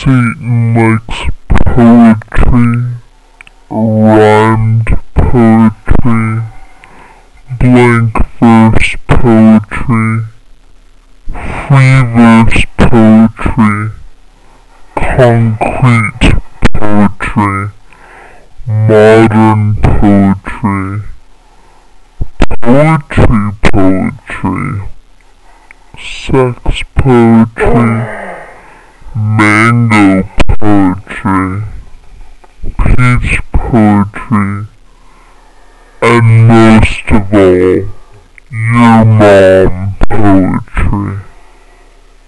Satan likes poetry, rhymed poetry, blank verse poetry, free verse poetry, concrete poetry, modern poetry, poetry, sex poetry, mango poetry.